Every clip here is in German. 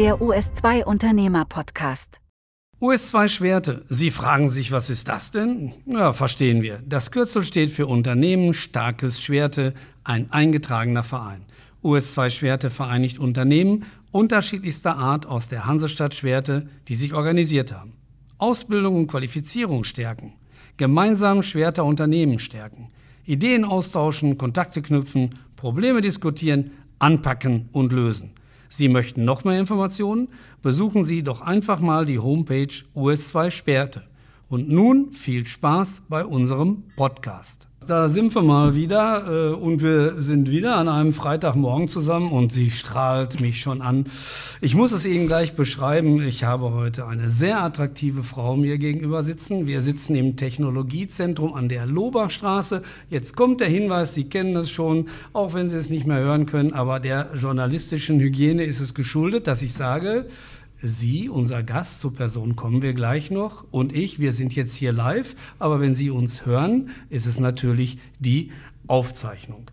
der US2 Unternehmer-Podcast. US2 Schwerte. Sie fragen sich, was ist das denn? Ja, verstehen wir. Das Kürzel steht für Unternehmen, starkes Schwerte, ein eingetragener Verein. US2 Schwerte vereinigt Unternehmen unterschiedlichster Art aus der Hansestadt Schwerte, die sich organisiert haben. Ausbildung und Qualifizierung stärken. Gemeinsam Schwerter Unternehmen stärken. Ideen austauschen, Kontakte knüpfen, Probleme diskutieren, anpacken und lösen. Sie möchten noch mehr Informationen? Besuchen Sie doch einfach mal die Homepage US2 Schwerte. Und nun viel Spaß bei unserem Podcast. Da sind wir mal wieder und wir sind wieder an einem Freitagmorgen zusammen und sie strahlt mich schon an. Ich muss es Ihnen gleich beschreiben. Ich habe heute eine sehr attraktive Frau mir gegenüber sitzen. Wir sitzen im Technologiezentrum an der Lohbachstraße. Jetzt kommt der Hinweis, Sie kennen es schon, auch wenn Sie es nicht mehr hören können, aber der journalistischen Hygiene ist es geschuldet, dass ich sage, Sie, unser Gast, zur Person kommen wir gleich noch, und ich, wir sind jetzt hier live, aber wenn Sie uns hören, ist es natürlich die Aufzeichnung.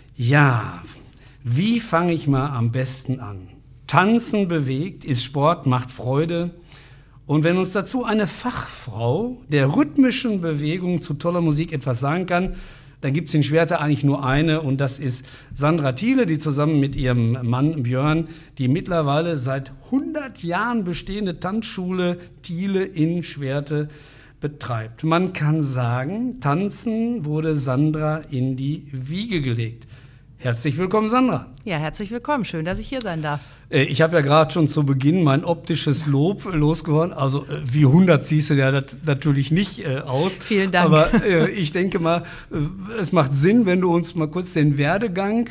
Ja, wie fange ich mal am besten an? Tanzen bewegt, ist Sport, macht Freude. Und wenn uns dazu eine Fachfrau der rhythmischen Bewegung zu toller Musik etwas sagen kann, dann gibt es in Schwerte eigentlich nur eine, und das ist Sandra Thiele, die zusammen mit ihrem Mann Björn die mittlerweile seit 100 Jahren bestehende Tanzschule Thiele in Schwerte betreibt. Man kann sagen, Tanzen wurde Sandra in die Wiege gelegt. Herzlich willkommen, Sandra. Ja, herzlich willkommen. Schön, dass ich hier sein darf. Ich habe ja gerade schon zu Beginn mein optisches Lob losgeworden. Also wie 100 siehst du ja natürlich nicht aus. Vielen Dank. Aber ich denke mal, es macht Sinn, wenn du uns mal kurz den Werdegang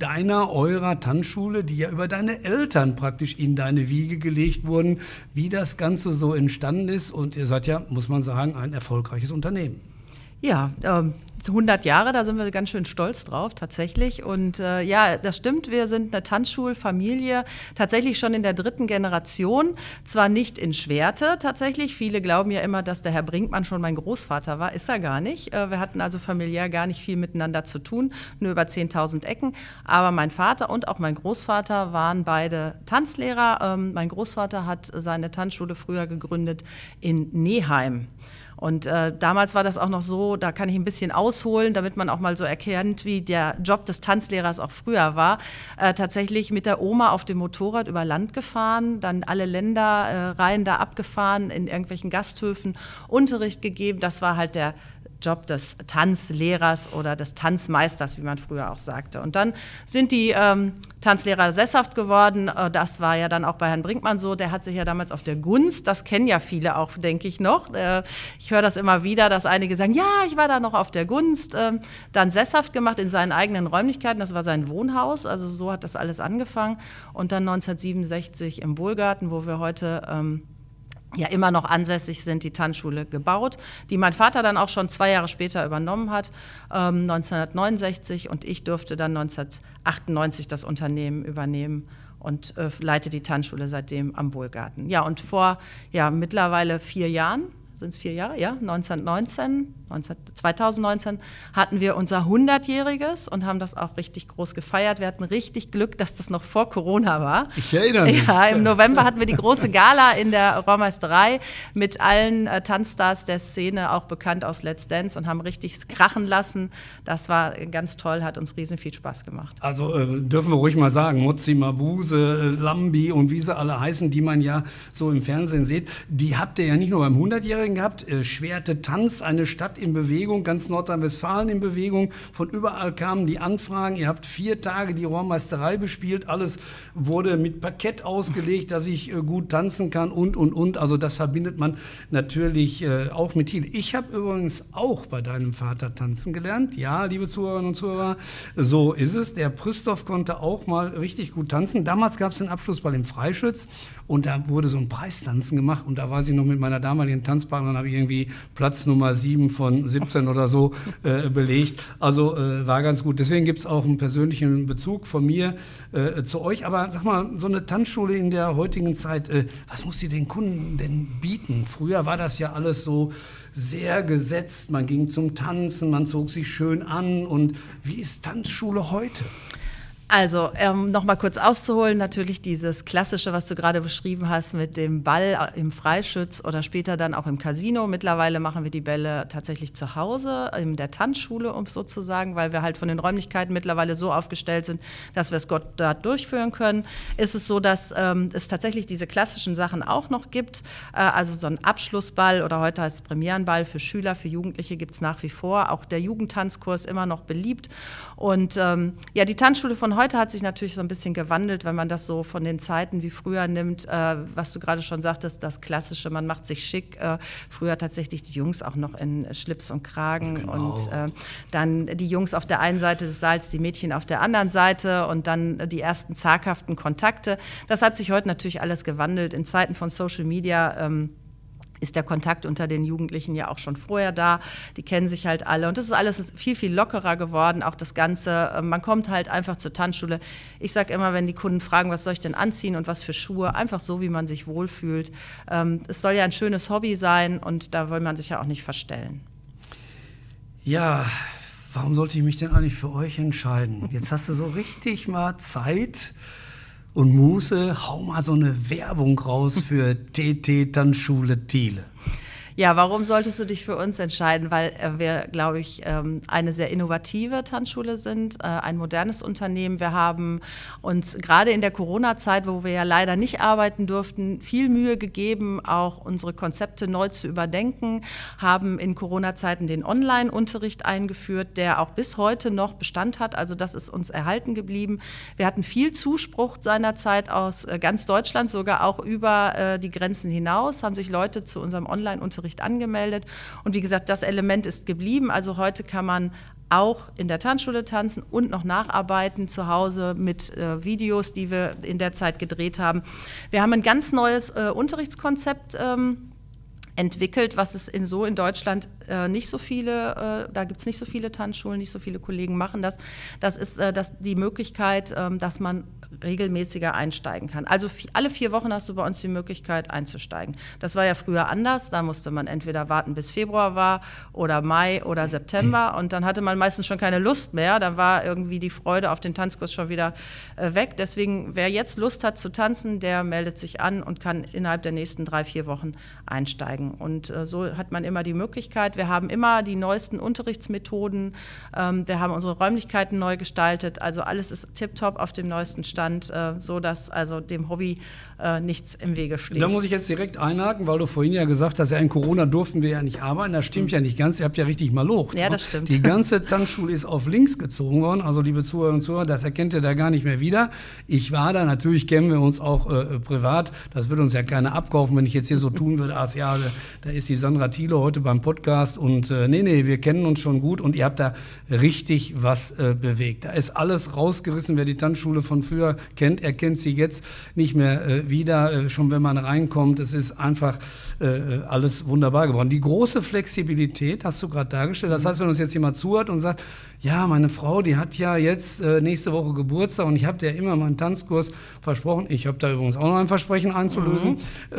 eurer Tanzschule, die ja über deine Eltern praktisch in deine Wiege gelegt wurden, wie das Ganze so entstanden ist. Und ihr seid ja, muss man sagen, ein erfolgreiches Unternehmen. Ja, 100 Jahre, da sind wir ganz schön stolz drauf, tatsächlich. Und ja, das stimmt, wir sind eine Tanzschulfamilie, tatsächlich schon in der 3. Generation. Zwar nicht in Schwerte tatsächlich, viele glauben ja immer, dass der Herr Brinkmann schon mein Großvater war, ist er gar nicht. Wir hatten also familiär gar nicht viel miteinander zu tun, nur über 10.000 Ecken. Aber mein Vater und auch mein Großvater waren beide Tanzlehrer. Mein Großvater hat seine Tanzschule früher gegründet in Neheim. Und damals war das auch noch so, da kann ich ein bisschen ausholen, damit man auch mal so erkennt, wie der Job des Tanzlehrers auch früher war. Tatsächlich mit der Oma auf dem Motorrad über Land gefahren, dann alle Länderreihen da abgefahren, in irgendwelchen Gasthöfen Unterricht gegeben. Das war halt der Job des Tanzlehrers oder des Tanzmeisters, wie man früher auch sagte. Und dann sind die Tanzlehrer sesshaft geworden. Das war ja dann auch bei Herrn Brinkmann so. Der hat sich ja damals auf der Gunst, das kennen ja viele auch, denke ich noch. Ich höre das immer wieder, dass einige sagen, ja, ich war da noch auf der Gunst. Dann sesshaft gemacht in seinen eigenen Räumlichkeiten. Das war sein Wohnhaus. Also so hat das alles angefangen. Und dann 1967 im Bohlgarten, wo wir heute ja immer noch ansässig sind, die Tanzschule gebaut, die mein Vater dann auch schon 2 Jahre später übernommen hat, 1969, und ich durfte dann 1998 das Unternehmen übernehmen und leite die Tanzschule seitdem am Bohlgarten. Ja, und vor mittlerweile 4 Jahren, sind es 4 Jahre? Ja, 2019 hatten wir unser 100-jähriges und haben das auch richtig groß gefeiert. Wir hatten richtig Glück, dass das noch vor Corona war. Ich erinnere mich. Ja, im November hatten wir die große Gala in der Raumeisterei mit allen Tanzstars der Szene, auch bekannt aus Let's Dance, und haben richtig krachen lassen. Das war ganz toll, hat uns riesen viel Spaß gemacht. Also dürfen wir ruhig mal sagen, Mozzi Mabuse, Lambi und wie sie alle heißen, die man ja so im Fernsehen sieht, die habt ihr ja nicht nur beim 100-jährigen gehabt. Schwerte Tanz, eine Stadt in Bewegung, ganz Nordrhein-Westfalen in Bewegung. Von überall kamen die Anfragen. Ihr habt 4 Tage die Rohrmeisterei bespielt. Alles wurde mit Parkett ausgelegt, dass ich gut tanzen kann und. Also das verbindet man natürlich auch mit Thiele. Ich habe übrigens auch bei deinem Vater tanzen gelernt. Ja, liebe Zuhörerinnen und Zuhörer, so ist es. Der Prüstow konnte auch mal richtig gut tanzen. Damals gab es den Abschlussball im Freischütz und da wurde so ein Preistanzen gemacht, und da war sie noch mit meiner damaligen Tanzpartnerin, habe ich irgendwie Platz Nummer 7 von 17 oder so belegt. Also war ganz gut. Deswegen gibt es auch einen persönlichen Bezug von mir zu euch. Aber sag mal, so eine Tanzschule in der heutigen Zeit, was muss sie den Kunden denn bieten? Früher war das ja alles so sehr gesetzt. Man ging zum Tanzen, man zog sich schön an. Und wie ist Tanzschule heute? Also, noch mal kurz auszuholen, natürlich dieses Klassische, was du gerade beschrieben hast mit dem Ball im Freischütz oder später dann auch im Casino. Mittlerweile machen wir die Bälle tatsächlich zu Hause, in der Tanzschule, um es so zu sagen, weil wir halt von den Räumlichkeiten mittlerweile so aufgestellt sind, dass wir es dort durchführen können. Ist es so, dass es tatsächlich diese klassischen Sachen auch noch gibt, also so ein Abschlussball oder heute heißt es Premierenball für Schüler, für Jugendliche gibt es nach wie vor. Auch der Jugendtanzkurs immer noch beliebt. Und die Tanzschule von heute hat sich natürlich so ein bisschen gewandelt, wenn man das so von den Zeiten wie früher nimmt, was du gerade schon sagtest, das Klassische, man macht sich schick. Früher tatsächlich die Jungs auch noch in Schlips und Kragen genau. Und dann die Jungs auf der einen Seite des Saals, die Mädchen auf der anderen Seite und dann die ersten zaghaften Kontakte. Das hat sich heute natürlich alles gewandelt. In Zeiten von Social Media ist der Kontakt unter den Jugendlichen ja auch schon vorher da. Die kennen sich halt alle. Und das ist alles viel, viel lockerer geworden. Auch das Ganze, man kommt halt einfach zur Tanzschule. Ich sage immer, wenn die Kunden fragen, was soll ich denn anziehen und was für Schuhe, einfach so, wie man sich wohlfühlt. Es soll ja ein schönes Hobby sein und da will man sich ja auch nicht verstellen. Ja, warum sollte ich mich denn eigentlich für euch entscheiden? Jetzt hast du so richtig mal Zeit und Muße, hau mal so eine Werbung raus für TT Tanzschule Thiele. Ja, warum solltest du dich für uns entscheiden? Weil wir, glaube ich, eine sehr innovative Tanzschule sind, ein modernes Unternehmen. Wir haben uns gerade in der Corona-Zeit, wo wir ja leider nicht arbeiten durften, viel Mühe gegeben, auch unsere Konzepte neu zu überdenken, haben in Corona-Zeiten den Online-Unterricht eingeführt, der auch bis heute noch Bestand hat. Also das ist uns erhalten geblieben. Wir hatten viel Zuspruch seinerzeit aus ganz Deutschland, sogar auch über die Grenzen hinaus, haben sich Leute zu unserem Online-Unterricht angemeldet. Und wie gesagt, das Element ist geblieben. Also heute kann man auch in der Tanzschule tanzen und noch nacharbeiten zu Hause mit Videos, die wir in der Zeit gedreht haben. Wir haben ein ganz neues Unterrichtskonzept entwickelt, was es in Deutschland nicht so viele, da gibt es nicht so viele Tanzschulen, nicht so viele Kollegen machen das. Das ist die Möglichkeit, dass man regelmäßiger einsteigen kann. Also alle 4 Wochen hast du bei uns die Möglichkeit einzusteigen. Das war ja früher anders, da musste man entweder warten, bis Februar war oder Mai oder September und dann hatte man meistens schon keine Lust mehr, dann war irgendwie die Freude auf den Tanzkurs schon wieder weg. Deswegen, wer jetzt Lust hat zu tanzen, der meldet sich an und kann innerhalb der nächsten 3-4 Wochen einsteigen. Und so hat man immer die Möglichkeit. Wir haben immer die neuesten Unterrichtsmethoden, wir haben unsere Räumlichkeiten neu gestaltet, also alles ist tipptopp auf dem neuesten Stand, so dass also dem Hobby nichts im Wege steht. Da muss ich jetzt direkt einhaken, weil du vorhin ja gesagt hast, ja, in Corona durften wir ja nicht arbeiten. Das stimmt ja nicht ganz. Ihr habt ja richtig mal Loch. Ja, das stimmt. Die ganze Tanzschule ist auf links gezogen worden. Also liebe Zuhörer und Zuhörer, das erkennt ihr da gar nicht mehr wieder. Ich war da, natürlich kennen wir uns auch privat. Das würde uns ja keiner abkaufen, wenn ich jetzt hier so tun würde, ja, da ist die Sandra Thiele heute beim Podcast und nee, wir kennen uns schon gut und ihr habt da richtig was bewegt. Da ist alles rausgerissen. Wer die Tanzschule von früher kennt, er kennt sie jetzt nicht mehr wieder, schon wenn man reinkommt. Es ist einfach alles wunderbar geworden. Die große Flexibilität hast du gerade dargestellt. Das heißt, wenn uns jetzt jemand zuhört und sagt, ja, meine Frau, die hat ja jetzt nächste Woche Geburtstag und ich habe dir immer meinen Tanzkurs versprochen. Ich habe da übrigens auch noch ein Versprechen einzulösen.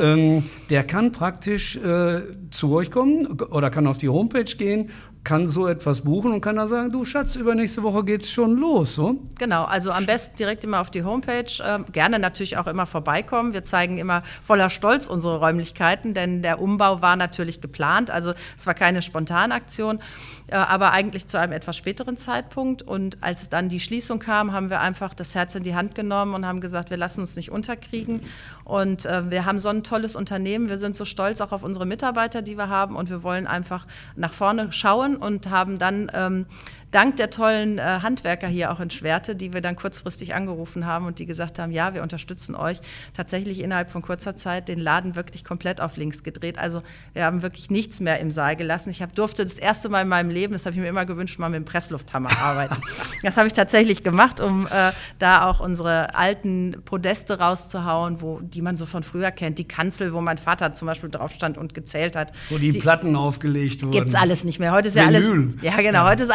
Der kann praktisch zu euch kommen oder kann auf die Homepage gehen, kann so etwas buchen und kann da sagen, du Schatz, übernächste Woche geht's schon los, so? Genau, also am besten direkt immer auf die Homepage, gerne natürlich auch immer vorbeikommen. Wir zeigen immer voller Stolz unsere Räumlichkeiten, denn der Umbau war natürlich geplant, also es war keine Spontanaktion, aber eigentlich zu einem etwas späteren Zeitpunkt. Und als dann die Schließung kam, haben wir einfach das Herz in die Hand genommen und haben gesagt, wir lassen uns nicht unterkriegen. Und wir haben so ein tolles Unternehmen, wir sind so stolz auch auf unsere Mitarbeiter, die wir haben und wir wollen einfach nach vorne schauen und haben dann dank der tollen Handwerker hier auch in Schwerte, die wir dann kurzfristig angerufen haben und die gesagt haben, ja, wir unterstützen euch, tatsächlich innerhalb von kurzer Zeit den Laden wirklich komplett auf links gedreht. Also wir haben wirklich nichts mehr im Saal gelassen. Ich durfte das erste Mal in meinem Leben, das habe ich mir immer gewünscht, mal mit dem Presslufthammer arbeiten. Das habe ich tatsächlich gemacht, um da auch unsere alten Podeste rauszuhauen, die man so von früher kennt. Die Kanzel, wo mein Vater zum Beispiel drauf stand und gezählt hat. Wo die Platten aufgelegt wurden. Gibt's alles nicht mehr. Heute ist ja alles, ja genau, heute ist alles digital.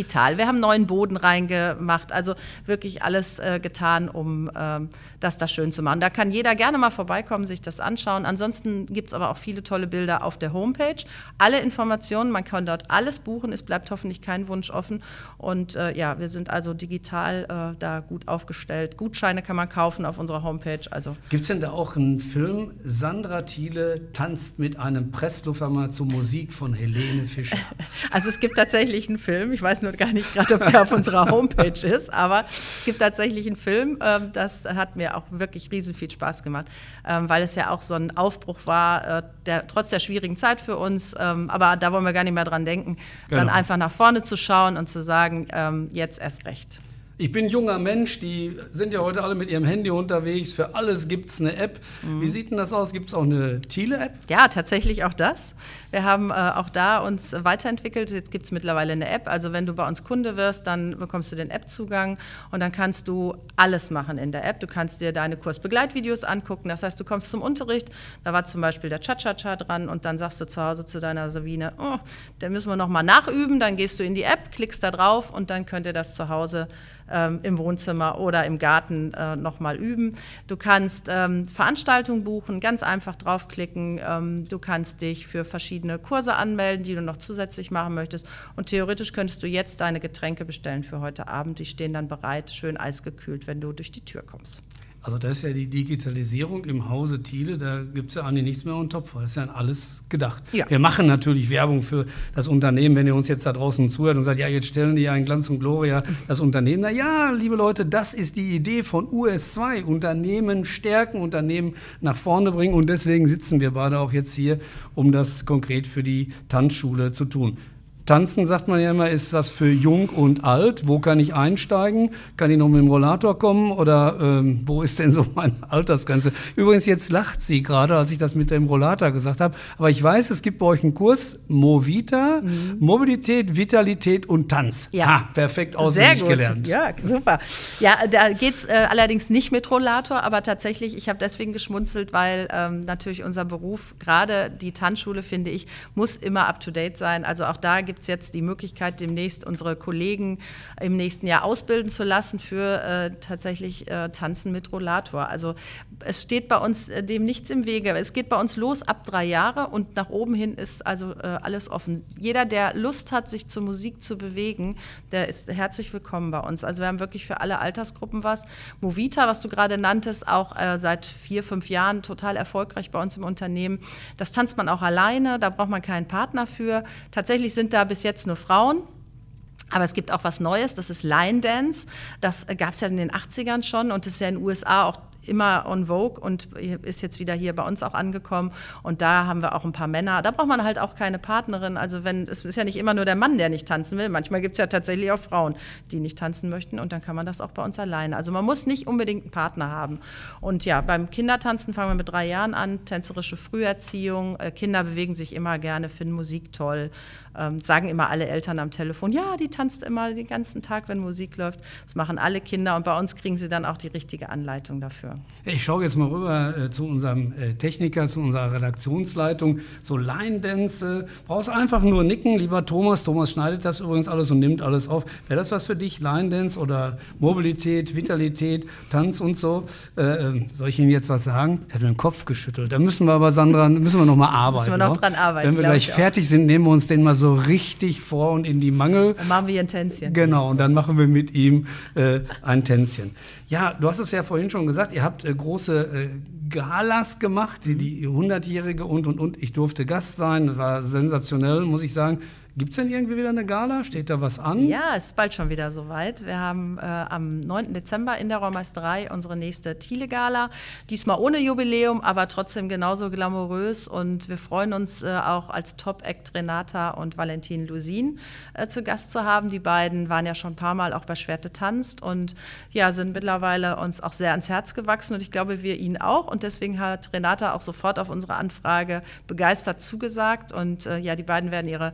digital. Wir haben neuen Boden reingemacht, also wirklich alles getan, um das da schön zu machen. Da kann jeder gerne mal vorbeikommen, sich das anschauen. Ansonsten gibt es aber auch viele tolle Bilder auf der Homepage. Alle Informationen, man kann dort alles buchen, es bleibt hoffentlich kein Wunsch offen. Und ja, wir sind also digital da gut aufgestellt. Gutscheine kann man kaufen auf unserer Homepage. Also. Gibt es denn da auch einen Film, Sandra Thiele tanzt mit einem Presslufthammer zur Musik von Helene Fischer? Also es gibt tatsächlich einen Film, ich weiß nur gar nicht gerade, ob der auf unserer Homepage ist, aber es gibt tatsächlich einen Film, das hat mir auch wirklich riesen viel Spaß gemacht, weil es ja auch so ein Aufbruch war, trotz der schwierigen Zeit für uns, aber da wollen wir gar nicht mehr dran denken, dann einfach nach vorne zu schauen und zu sagen, jetzt erst recht. Ich bin junger Mensch, die sind ja heute alle mit ihrem Handy unterwegs. Für alles gibt es eine App. Wie sieht denn das aus? Gibt es auch eine Thiele-App? Ja, tatsächlich auch das. Wir haben auch da uns weiterentwickelt. Jetzt gibt es mittlerweile eine App. Also wenn du bei uns Kunde wirst, dann bekommst du den App-Zugang und dann kannst du alles machen in der App. Du kannst dir deine Kursbegleitvideos angucken. Das heißt, du kommst zum Unterricht, da war zum Beispiel der Cha-Cha-Cha dran und dann sagst du zu Hause zu deiner Sabine, oh, den müssen wir noch mal nachüben. Dann gehst du in die App, klickst da drauf und dann könnt ihr das zu Hause im Wohnzimmer oder im Garten nochmal üben. Du kannst Veranstaltungen buchen, ganz einfach draufklicken. Du kannst dich für verschiedene Kurse anmelden, die du noch zusätzlich machen möchtest. Und theoretisch könntest du jetzt deine Getränke bestellen für heute Abend. Die stehen dann bereit, schön eisgekühlt, wenn du durch die Tür kommst. Also da ist ja die Digitalisierung im Hause Thiele, da gibt es ja eigentlich nichts mehr on top. Das ist ja an alles gedacht. Ja. Wir machen natürlich Werbung für das Unternehmen, wenn ihr uns jetzt da draußen zuhört und sagt, ja, jetzt stellen die ja in Glanz und Gloria das Unternehmen. Na ja, liebe Leute, das ist die Idee von US2. Unternehmen stärken, Unternehmen nach vorne bringen und deswegen sitzen wir beide auch jetzt hier, um das konkret für die Tanzschule zu tun. Tanzen, sagt man ja immer, ist was für jung und alt. Wo kann ich einsteigen? Kann ich noch mit dem Rollator kommen? Oder wo ist denn so meine Altersgrenze? Übrigens, jetzt lacht sie gerade, als ich das mit dem Rollator gesagt habe. Aber ich weiß, es gibt bei euch einen Kurs, Movita, Mobilität, Vitalität und Tanz. Ja, perfekt auswendig gelernt. Ja, super. Ja, da geht's allerdings nicht mit Rollator, aber tatsächlich, ich habe deswegen geschmunzelt, weil natürlich unser Beruf, gerade die Tanzschule, finde ich, muss immer up-to-date sein. Also auch da gibt es jetzt die Möglichkeit, demnächst unsere Kollegen im nächsten Jahr ausbilden zu lassen für tatsächlich Tanzen mit Rollator. Also es steht bei uns dem nichts im Wege. Es geht bei uns los ab 3 Jahre und nach oben hin ist also alles offen. Jeder, der Lust hat, sich zur Musik zu bewegen, der ist herzlich willkommen bei uns. Also wir haben wirklich für alle Altersgruppen was. Movita, was du gerade nanntest, auch seit 4, 5 Jahren total erfolgreich bei uns im Unternehmen. Das tanzt man auch alleine, da braucht man keinen Partner für. Tatsächlich sind da bis jetzt nur Frauen. Aber es gibt auch was Neues, das ist Line Dance. Das gab es ja in den 80ern schon und das ist ja in den USA auch immer on vogue und ist jetzt wieder hier bei uns auch angekommen. Und da haben wir auch ein paar Männer. Da braucht man halt auch keine Partnerin. Also es ist ja nicht immer nur der Mann, der nicht tanzen will. Manchmal gibt es ja tatsächlich auch Frauen, die nicht tanzen möchten. Und dann kann man das auch bei uns alleine. Also man muss nicht unbedingt einen Partner haben. Und ja, beim Kindertanzen fangen wir mit 3 Jahren an. Tänzerische Früherziehung. Kinder bewegen sich immer gerne, finden Musik toll. Sagen immer alle Eltern am Telefon, ja, die tanzt immer den ganzen Tag, wenn Musik läuft. Das machen alle Kinder und bei uns kriegen sie dann auch die richtige Anleitung dafür. Ich schaue jetzt mal rüber zu unserem Techniker, zu unserer Redaktionsleitung. So Line-Dance, brauchst einfach nur nicken, lieber Thomas. Thomas schneidet das übrigens alles und nimmt alles auf. Wäre das was für dich, Line-Dance oder Mobilität, Vitalität, Tanz und so? Soll ich Ihnen jetzt was sagen? Er hat mir den Kopf geschüttelt. Da müssen wir aber, Sandra, noch mal arbeiten. Müssen wir noch dran arbeiten. Wenn wir gleich fertig sind, nehmen wir uns den mal so richtig vor und in die Mangel. Dann machen wir ein Tänzchen. Genau, und dann machen wir mit ihm ein Tänzchen. Ja, du hast es ja vorhin schon gesagt, ihr habt große Galas gemacht, die 100-jährige und. Ich durfte Gast sein, das war sensationell, muss ich sagen. Gibt es denn irgendwie wieder eine Gala? Steht da was an? Ja, es ist bald schon wieder soweit. Wir haben am 9. Dezember in der Raumeisterei unsere nächste Thiele-Gala. Diesmal ohne Jubiläum, aber trotzdem genauso glamourös. Und wir freuen uns auch als Top-Act Renata und Valentin Lusin zu Gast zu haben. Die beiden waren ja schon ein paar Mal auch bei Schwerte tanzt und ja, sind mittlerweile uns auch sehr ans Herz gewachsen. Und ich glaube, wir ihnen auch. Und deswegen hat Renata auch sofort auf unsere Anfrage begeistert zugesagt. Und ja, die beiden werden ihre Show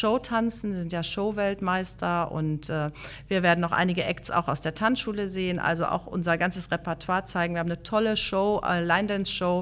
Show tanzen, sie sind ja Show-Weltmeister und wir werden noch einige Acts auch aus der Tanzschule sehen, also auch unser ganzes Repertoire zeigen. Wir haben eine tolle Show, Line-Dance-Show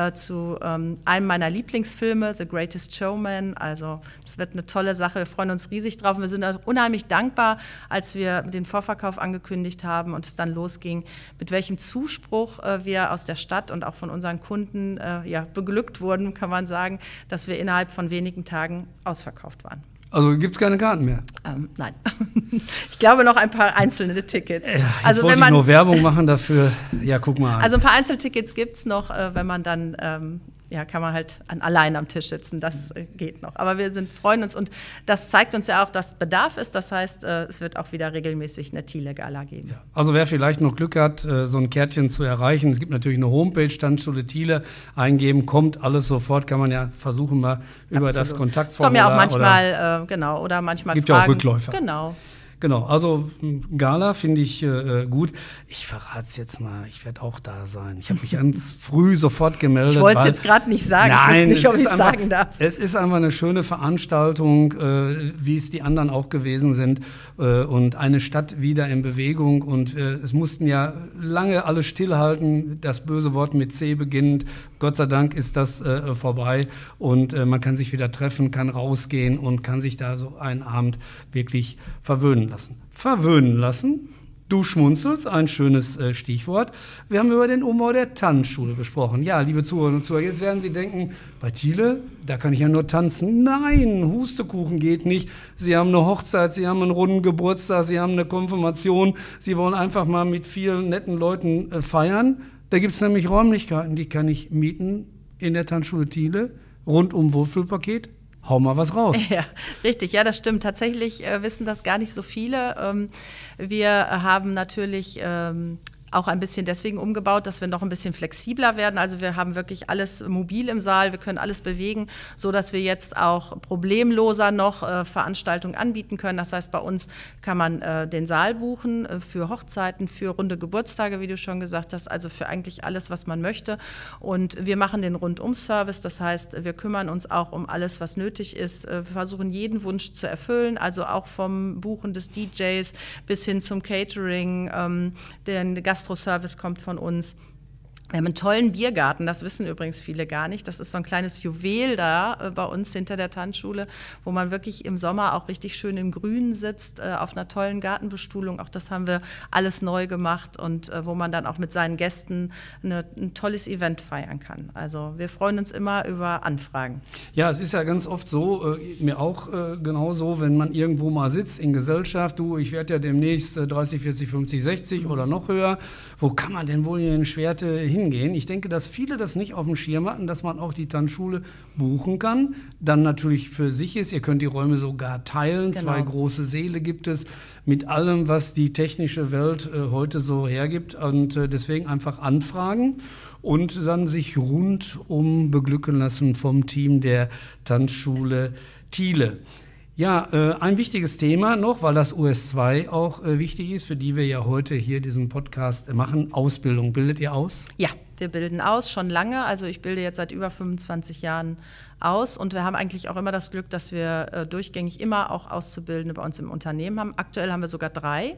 zu einem meiner Lieblingsfilme, The Greatest Showman. Also das wird eine tolle Sache, wir freuen uns riesig drauf. Wir sind unheimlich dankbar, als wir den Vorverkauf angekündigt haben und es dann losging, mit welchem Zuspruch wir aus der Stadt und auch von unseren Kunden beglückt wurden, kann man sagen, dass wir innerhalb von wenigen Tagen ausverkauft waren. Also gibt es keine Karten mehr? Nein. Ich glaube noch ein paar einzelne Tickets. Ja, also wollte ich nur Werbung machen dafür. Ja, guck mal an. Also ein paar Einzeltickets gibt es noch, wenn man dann, kann man halt allein am Tisch sitzen. Das geht noch. Aber wir freuen uns und das zeigt uns ja auch, dass Bedarf ist. Das heißt, es wird auch wieder regelmäßig eine Thiele-Gala geben. Ja. Also wer vielleicht noch Glück hat, so ein Kärtchen zu erreichen, es gibt natürlich eine Homepage, Tanzschule Thiele, eingeben, kommt alles sofort, kann man ja versuchen mal über das Kontaktformular. Kommen ja auch manchmal, oder manchmal gibt Fragen. Ja auch Rückläufer. Genau, also Gala finde ich gut. Ich verrate es jetzt mal, ich werde auch da sein. Ich habe mich ganz früh sofort gemeldet. Ich wollte es jetzt gerade nicht sagen, nein, ich weiß nicht, ob ich es sagen darf. Es ist einfach eine schöne Veranstaltung, wie es die anderen auch gewesen sind. Und eine Stadt wieder in Bewegung. Und es mussten ja lange alle stillhalten, das böse Wort mit C beginnend. Gott sei Dank ist das vorbei. Und man kann sich wieder treffen, kann rausgehen und kann sich da so einen Abend wirklich verwöhnen lassen. Verwöhnen lassen? Du schmunzelst, ein schönes Stichwort. Wir haben über den Umbau der Tanzschule gesprochen. Ja, liebe Zuhörerinnen und Zuhörer, jetzt werden Sie denken, bei Thiele, da kann ich ja nur tanzen. Nein, Hustekuchen geht nicht. Sie haben eine Hochzeit, Sie haben einen runden Geburtstag, Sie haben eine Konfirmation. Sie wollen einfach mal mit vielen netten Leuten feiern. Da gibt es nämlich Räumlichkeiten, die kann ich mieten in der Tanzschule Thiele, rundum Wohlfühlpaket. Hau mal was raus. Ja, richtig. Ja, das stimmt. Tatsächlich wissen das gar nicht so viele. Wir haben natürlich auch ein bisschen deswegen umgebaut, dass wir noch ein bisschen flexibler werden. Also wir haben wirklich alles mobil im Saal, wir können alles bewegen, so dass wir jetzt auch problemloser noch Veranstaltungen anbieten können. Das heißt, bei uns kann man den Saal buchen für Hochzeiten, für runde Geburtstage, wie du schon gesagt hast, also für eigentlich alles, was man möchte. Und wir machen den Rundum-Service, das heißt, wir kümmern uns auch um alles, was nötig ist. Wir versuchen, jeden Wunsch zu erfüllen, also auch vom Buchen des DJs bis hin zum Catering, den Gastro-Service kommt von uns. Wir haben einen tollen Biergarten, das wissen übrigens viele gar nicht. Das ist so ein kleines Juwel da bei uns hinter der Tanzschule, wo man wirklich im Sommer auch richtig schön im Grünen sitzt, auf einer tollen Gartenbestuhlung. Auch das haben wir alles neu gemacht und wo man dann auch mit seinen Gästen ein tolles Event feiern kann. Also wir freuen uns immer über Anfragen. Ja, es ist ja ganz oft so, mir auch genauso, wenn man irgendwo mal sitzt in Gesellschaft, ich werde ja demnächst 30, 40, 50, 60 oder noch höher. Wo kann man denn wohl hier in Schwerte hingehen? Ich denke, dass viele das nicht auf dem Schirm hatten, dass man auch die Tanzschule buchen kann. Dann natürlich für sich ist, ihr könnt die Räume sogar teilen. Genau. 2 große Säle gibt es mit allem, was die technische Welt heute so hergibt. Und deswegen einfach anfragen und dann sich rundum beglücken lassen vom Team der Tanzschule Thiele. Ja, ein wichtiges Thema noch, weil das US2 auch wichtig ist, für die wir ja heute hier diesen Podcast machen, Ausbildung. Bildet ihr aus? Ja, wir bilden aus, schon lange. Also ich bilde jetzt seit über 25 Jahren aus und wir haben eigentlich auch immer das Glück, dass wir durchgängig immer auch Auszubildende bei uns im Unternehmen haben. Aktuell haben wir sogar 3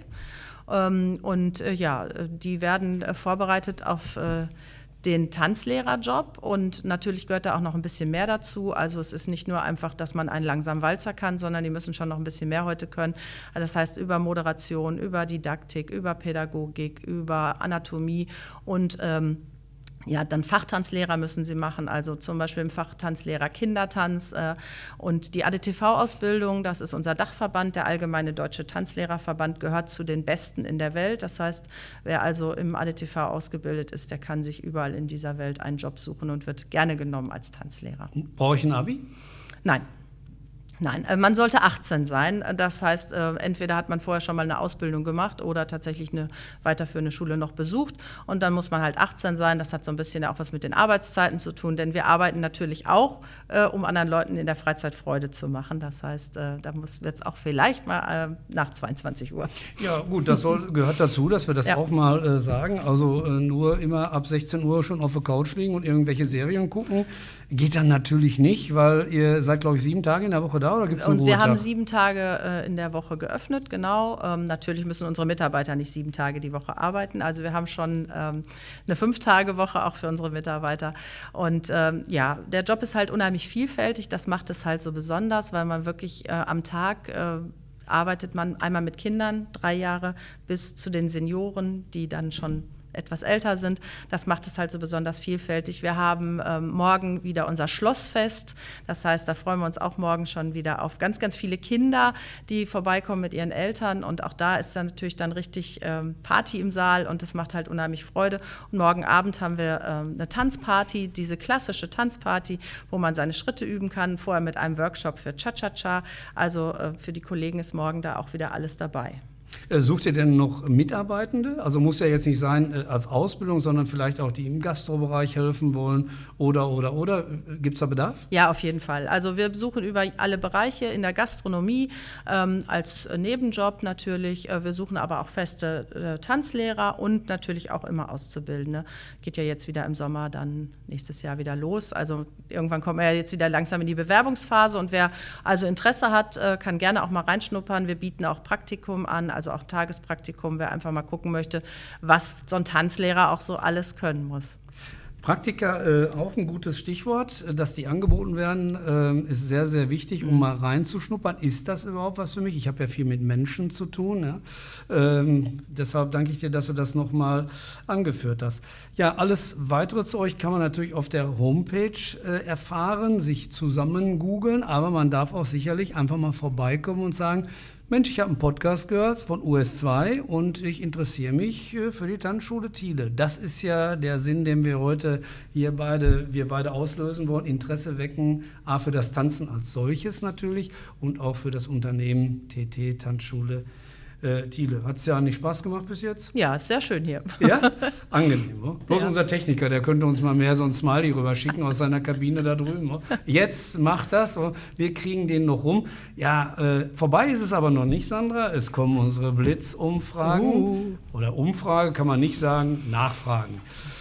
die werden vorbereitet auf den Tanzlehrerjob und natürlich gehört da auch noch ein bisschen mehr dazu. Also es ist nicht nur einfach, dass man einen langsamen Walzer kann, sondern die müssen schon noch ein bisschen mehr heute können. Das heißt über Moderation, über Didaktik, über Pädagogik, über Anatomie und dann Fachtanzlehrer müssen sie machen, also zum Beispiel im Fachtanzlehrer Kindertanz und die ADTV-Ausbildung, das ist unser Dachverband, der Allgemeine Deutsche Tanzlehrerverband, gehört zu den Besten in der Welt. Das heißt, wer also im ADTV ausgebildet ist, der kann sich überall in dieser Welt einen Job suchen und wird gerne genommen als Tanzlehrer. Brauche ich ein Abi? Nein, man sollte 18 sein. Das heißt, entweder hat man vorher schon mal eine Ausbildung gemacht oder tatsächlich eine weiterführende Schule noch besucht. Und dann muss man halt 18 sein. Das hat so ein bisschen auch was mit den Arbeitszeiten zu tun, denn wir arbeiten natürlich auch, um anderen Leuten in der Freizeit Freude zu machen. Das heißt, da wird es auch vielleicht mal nach 22 Uhr. Ja gut, das gehört dazu, dass wir das auch mal sagen. Also nur immer ab 16 Uhr schon auf der Couch liegen und irgendwelche Serien gucken. Geht dann natürlich nicht, weil ihr seid, glaube ich, 7 Tage in der Woche da oder gibt es einen Und wir haben Ruhetag? 7 Tage in der Woche geöffnet, genau. Natürlich müssen unsere Mitarbeiter nicht 7 Tage die Woche arbeiten. Also wir haben schon eine 5-Tage-Woche auch für unsere Mitarbeiter. Und ja, der Job ist halt unheimlich vielfältig. Das macht es halt so besonders, weil man wirklich am Tag arbeitet man einmal mit Kindern, 3 Jahre, bis zu den Senioren, die dann schon etwas älter sind. Das macht es halt so besonders vielfältig. Wir haben morgen wieder unser Schlossfest. Das heißt, da freuen wir uns auch morgen schon wieder auf ganz, ganz viele Kinder, die vorbeikommen mit ihren Eltern. Und auch da ist dann natürlich dann richtig Party im Saal und das macht halt unheimlich Freude. Und morgen Abend haben wir eine Tanzparty, diese klassische Tanzparty, wo man seine Schritte üben kann, vorher mit einem Workshop für Cha-Cha-Cha. Also für die Kollegen ist morgen da auch wieder alles dabei. Sucht ihr denn noch Mitarbeitende? Also muss ja jetzt nicht sein als Ausbildung, sondern vielleicht auch, die im Gastrobereich helfen wollen oder. Gibt es da Bedarf? Ja, auf jeden Fall. Also wir suchen über alle Bereiche in der Gastronomie, als Nebenjob natürlich. Wir suchen aber auch feste Tanzlehrer und natürlich auch immer Auszubildende. Geht ja jetzt wieder im Sommer dann nächstes Jahr wieder los. Also irgendwann kommen wir ja jetzt wieder langsam in die Bewerbungsphase und wer also Interesse hat, kann gerne auch mal reinschnuppern. Wir bieten auch Praktikum an, also auch Tagespraktikum, wer einfach mal gucken möchte, was so ein Tanzlehrer auch so alles können muss. Praktika, auch ein gutes Stichwort, dass die angeboten werden, ist sehr, sehr wichtig, um mal reinzuschnuppern. Ist das überhaupt was für mich? Ich habe ja viel mit Menschen zu tun. Ja? Deshalb danke ich dir, dass du das nochmal angeführt hast. Ja, alles Weitere zu euch kann man natürlich auf der Homepage erfahren, sich zusammen googeln, aber man darf auch sicherlich einfach mal vorbeikommen und sagen, Mensch, ich habe einen Podcast gehört von US2 und ich interessiere mich für die Tanzschule Thiele. Das ist ja der Sinn, den wir heute wir beide auslösen wollen. Interesse wecken, A, für das Tanzen als solches natürlich und auch für das Unternehmen TT Tanzschule Thiele. Hat es ja nicht Spaß gemacht bis jetzt? Ja, ist sehr schön hier. Ja? Angenehm. Oder? Bloß Ja. unser Techniker, der könnte uns mal mehr so ein Smiley rüberschicken aus seiner Kabine da drüben. Oder? Jetzt macht das, oder? Wir kriegen den noch rum. Ja, vorbei ist es aber noch nicht, Sandra. Es kommen unsere Blitzumfragen. Oder Umfrage kann man nicht sagen, Nachfragen.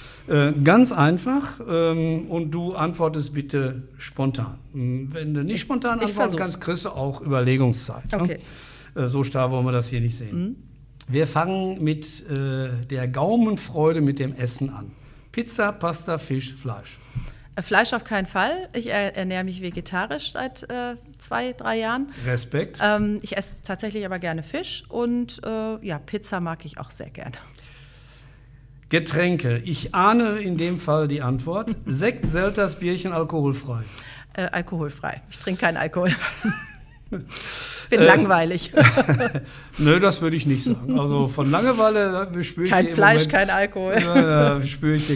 Ganz einfach und du antwortest bitte spontan. Wenn du nicht spontan antworten versuch's. kannst, kriegst du auch Überlegungszeit. Okay. Ne? So starr wollen wir das hier nicht sehen. Wir fangen mit der Gaumenfreude mit dem Essen an. Pizza, Pasta, Fisch, Fleisch. Fleisch auf keinen Fall. Ich ernähre mich vegetarisch seit 2-3 Jahren. Respekt. Ich esse tatsächlich aber gerne Fisch und ja, Pizza mag ich auch sehr gerne. Getränke. Ich ahne in dem Fall die Antwort. Sekt, Selters, Bierchen, alkoholfrei. Alkoholfrei. Ich trinke keinen Alkohol. Bin langweilig. Nö, das würde ich nicht sagen. Also von Langeweile spüre ich Kein hier im Fleisch, Moment, kein Alkohol. spüre ich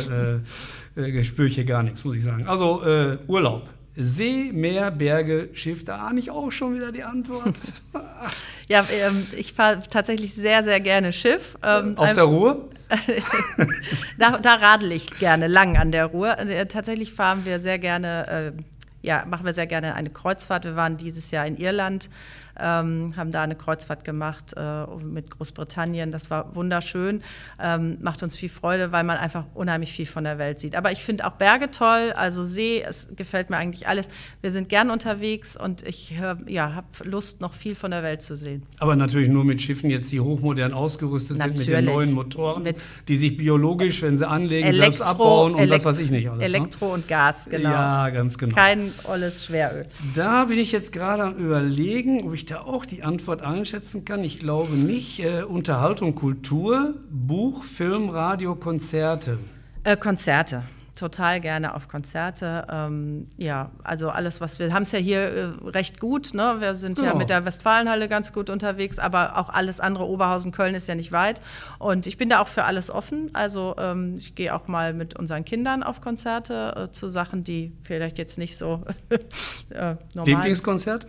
hier gar nichts, muss ich sagen. Also Urlaub. See, Meer, Berge, Schiff, da ahne ich auch schon wieder die Antwort. Ja, ich fahre tatsächlich sehr, sehr gerne Schiff. Auf der Ruhr? Da radel ich gerne lang an der Ruhr. Tatsächlich fahren wir sehr gerne, machen wir sehr gerne eine Kreuzfahrt. Wir waren dieses Jahr in Irland, haben da eine Kreuzfahrt gemacht mit Großbritannien. Das war wunderschön, macht uns viel Freude, weil man einfach unheimlich viel von der Welt sieht. Aber ich finde auch Berge toll, also See, es gefällt mir eigentlich alles. Wir sind gern unterwegs und ich habe Lust, noch viel von der Welt zu sehen. Aber natürlich nur mit Schiffen jetzt, die hochmodern ausgerüstet sind, mit den neuen Motoren, die sich biologisch, wenn sie anlegen, selbst abbauen und was weiß ich nicht alles. Elektro und Gas, genau. Ja, ganz genau. Kein olles Schweröl. Da bin ich jetzt gerade am Überlegen, ob ich da auch die Antwort einschätzen kann. Ich glaube nicht. Unterhaltung, Kultur, Buch, Film, Radio, Konzerte. Konzerte. Total gerne auf Konzerte. Also alles, was wir haben es ja hier recht gut. Ne? Wir sind ja mit der Westfalenhalle ganz gut unterwegs, aber auch alles andere, Oberhausen, Köln ist ja nicht weit. Und ich bin da auch für alles offen. Also ich gehe auch mal mit unseren Kindern auf Konzerte zu Sachen, die vielleicht jetzt nicht so normal Lieblingskonzert?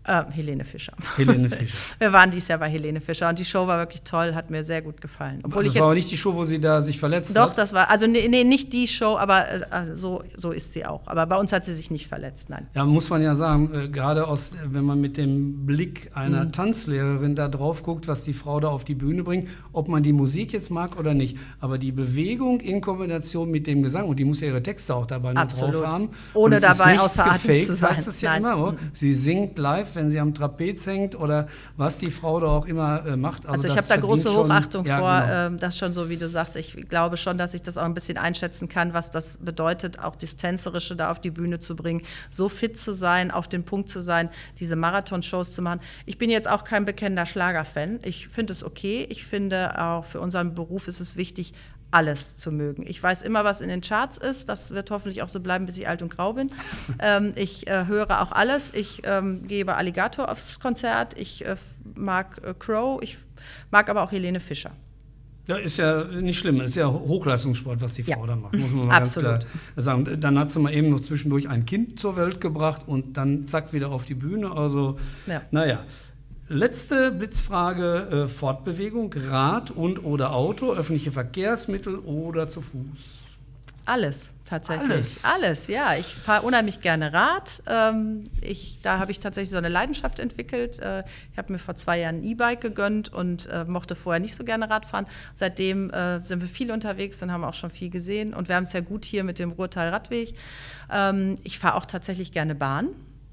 Helene Fischer. Helene Fischer. Wir waren dieses Jahr bei Helene Fischer und die Show war wirklich toll, hat mir sehr gut gefallen. Obwohl das war aber nicht die Show, wo sie da sich verletzt hat? Doch, das war, also nee, nicht die Show, aber so ist sie auch. Aber bei uns hat sie sich nicht verletzt, nein. Ja, muss man ja sagen, gerade wenn man mit dem Blick einer Tanzlehrerin da drauf guckt, was die Frau da auf die Bühne bringt, ob man die Musik jetzt mag oder nicht, aber die Bewegung in Kombination mit dem Gesang, und die muss ja ihre Texte auch dabei noch drauf haben. Ohne dabei außer Atem zu sein. Heißt es ja immer, sie singt live, wenn sie am Trapez hängt oder was die Frau da auch immer macht. Also ich habe da große Hochachtung vor, genau. Das schon so, wie du sagst. Ich glaube schon, dass ich das auch ein bisschen einschätzen kann, was das bedeutet, auch das Tänzerische da auf die Bühne zu bringen, so fit zu sein, auf den Punkt zu sein, diese Marathon-Shows zu machen. Ich bin jetzt auch kein bekennender Schlager-Fan. Ich finde es okay. Ich finde auch für unseren Beruf ist es wichtig, alles zu mögen. Ich weiß immer, was in den Charts ist. Das wird hoffentlich auch so bleiben, bis ich alt und grau bin. Ich höre auch alles. Ich gehe bei Alligator aufs Konzert. Ich mag Crow. Ich mag aber auch Helene Fischer. Ja, ist ja nicht schlimm. Ist ja Hochleistungssport, was die Frau da macht. Muss man mal absolut. Ganz klar sagen. Dann hat sie mal eben noch zwischendurch ein Kind zur Welt gebracht und dann zack wieder auf die Bühne. Also, naja. Letzte Blitzfrage, Fortbewegung, Rad und oder Auto, öffentliche Verkehrsmittel oder zu Fuß? Alles, tatsächlich. Alles, ja. Ich fahre unheimlich gerne Rad. Da habe ich tatsächlich so eine Leidenschaft entwickelt. Ich habe mir vor 2 Jahren ein E-Bike gegönnt und mochte vorher nicht so gerne Radfahren. Seitdem sind wir viel unterwegs und haben auch schon viel gesehen. Und wir haben es ja gut hier mit dem Ruhrtal-Radweg. Ich fahre auch tatsächlich gerne Bahn.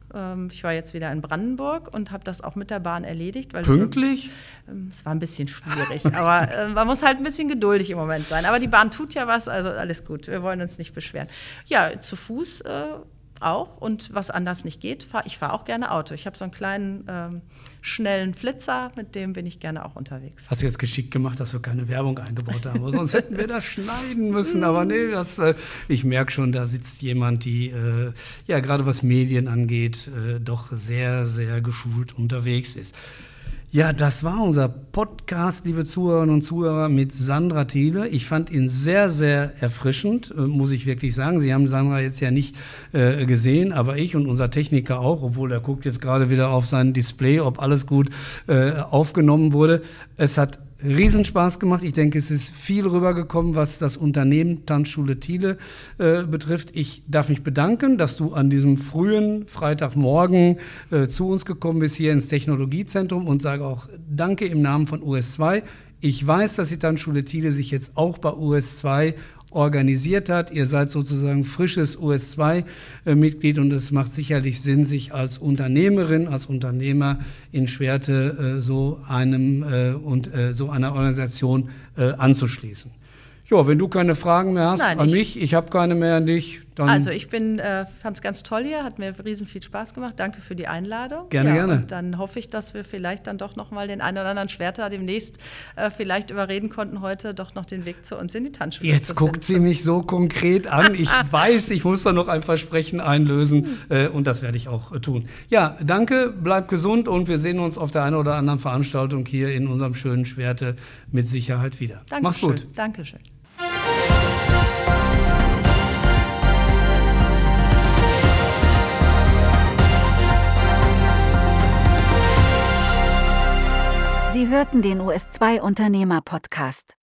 Ich war jetzt wieder in Brandenburg und habe das auch mit der Bahn erledigt. Weil pünktlich? Es war ein bisschen schwierig, aber man muss halt ein bisschen geduldig im Moment sein. Aber die Bahn tut ja was, also alles gut. Wir wollen uns nicht beschweren. Ja, zu Fuß auch. Und was anders nicht geht, ich fahre auch gerne Auto. Ich habe so einen kleinen, schnellen Flitzer, mit dem bin ich gerne auch unterwegs. Hast du jetzt geschickt gemacht, dass wir keine Werbung eingebaut haben? Sonst hätten wir das schneiden müssen. Aber nee, ich merke schon, da sitzt jemand, die ja gerade was Medien angeht, doch sehr, sehr geschult unterwegs ist. Ja, das war unser Podcast, liebe Zuhörerinnen und Zuhörer, mit Sandra Thiele. Ich fand ihn sehr, sehr erfrischend, muss ich wirklich sagen. Sie haben Sandra jetzt ja nicht gesehen, aber ich und unser Techniker auch, obwohl er guckt jetzt gerade wieder auf sein Display, ob alles gut aufgenommen wurde. Es hat Riesenspaß gemacht. Ich denke, es ist viel rübergekommen, was das Unternehmen Tanzschule Thiele betrifft. Ich darf mich bedanken, dass du an diesem frühen Freitagmorgen zu uns gekommen bist, hier ins Technologiezentrum, und sage auch Danke im Namen von US2. Ich weiß, dass die Tanzschule Thiele sich jetzt auch bei US2 organisiert hat. Ihr seid sozusagen frisches US2-Mitglied und es macht sicherlich Sinn, sich als Unternehmerin, als Unternehmer in Schwerte so einer Organisation anzuschließen. Ja, wenn du keine Fragen mehr hast an mich, ich habe keine mehr an dich. Dann also ich fand es ganz toll hier, hat mir riesen viel Spaß gemacht. Danke für die Einladung. Gerne. Und dann hoffe ich, dass wir vielleicht dann doch noch mal den einen oder anderen Schwerter demnächst vielleicht überreden konnten, heute doch noch den Weg zu uns in die Tanzschule zu finden. Jetzt guckt sie mich so konkret an. Ich weiß, ich muss da noch ein Versprechen einlösen und das werde ich auch tun. Ja, danke, bleib gesund und wir sehen uns auf der einen oder anderen Veranstaltung hier in unserem schönen Schwerte mit Sicherheit wieder. Dankeschön. Mach's gut. Dankeschön. Sie hörten den US2 Unternehmer Podcast.